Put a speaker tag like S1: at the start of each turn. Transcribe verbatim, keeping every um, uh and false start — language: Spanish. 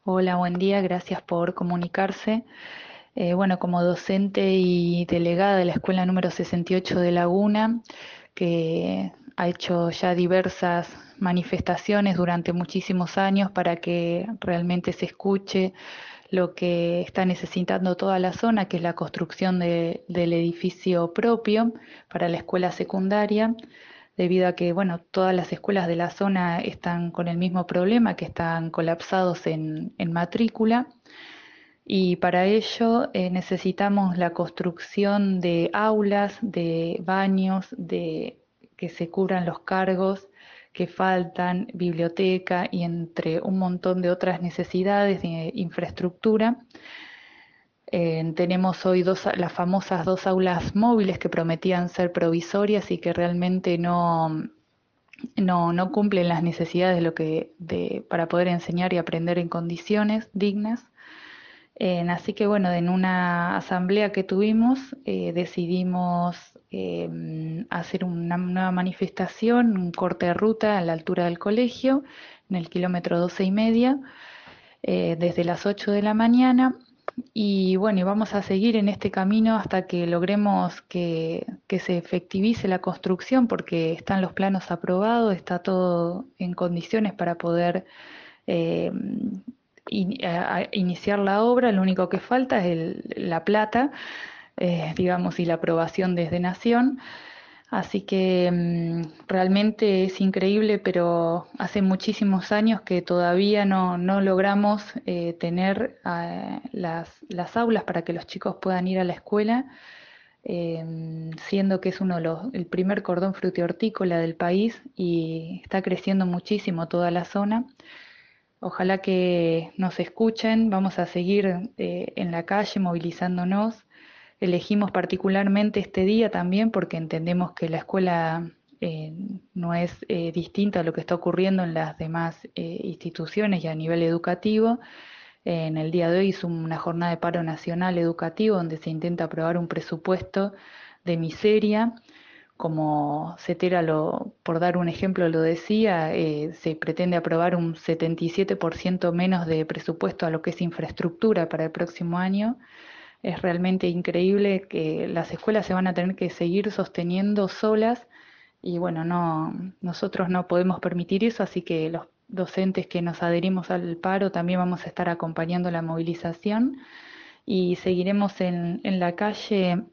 S1: Hola, buen día, gracias por comunicarse. Eh, bueno, como docente y delegada de la escuela número sesenta y ocho de Laguna, que ha hecho ya diversas manifestaciones durante muchísimos años para que realmente se escuche lo que está necesitando toda la zona, que es la construcción de- del edificio propio para la escuela secundaria, debido a que, bueno, todas las escuelas de la zona están con el mismo problema, que están colapsados en, en matrícula. Y para ello eh, necesitamos la construcción de aulas, de baños, de que se cubran los cargos que faltan, biblioteca y entre un montón de otras necesidades de infraestructura. Eh, tenemos hoy dos, las famosas dos aulas móviles que prometían ser provisorias y que realmente no, no, no cumplen las necesidades de lo que, de, para poder enseñar y aprender en condiciones dignas. Eh, así que bueno, en una asamblea que tuvimos eh, decidimos eh, hacer una nueva manifestación, un corte de ruta a la altura del colegio, en el kilómetro doce y media, eh, desde las ocho de la mañana. Y bueno, y vamos a seguir en este camino hasta que logremos que, que se efectivice la construcción, porque están los planos aprobados, está todo en condiciones para poder eh, in- a- iniciar la obra. Lo único que falta es el- la plata, eh, digamos, y la aprobación desde Nación. Así que mm, realmente es increíble, pero hace muchísimos años que todavía no, no logramos eh, tener eh, las, las aulas para que los chicos puedan ir a la escuela, eh, siendo que es uno de los, el primer cordón frutihortícola del país y está creciendo muchísimo toda la zona. Ojalá que nos escuchen, vamos a seguir eh, en la calle movilizándonos. Elegimos particularmente este día también porque entendemos que la escuela eh, no es eh, distinta a lo que está ocurriendo en las demás eh, instituciones y a nivel educativo. Eh, en el día de hoy es una jornada de paro nacional educativo donde se intenta aprobar un presupuesto de miseria. Como CETERA, lo, por dar un ejemplo, lo decía, eh, se pretende aprobar un setenta y siete por ciento menos de presupuesto a lo que es infraestructura para el próximo año. Es realmente increíble que las escuelas se van a tener que seguir sosteniendo solas y bueno, no, nosotros no podemos permitir eso, así que los docentes que nos adherimos al paro también vamos a estar acompañando la movilización y seguiremos en, en la calle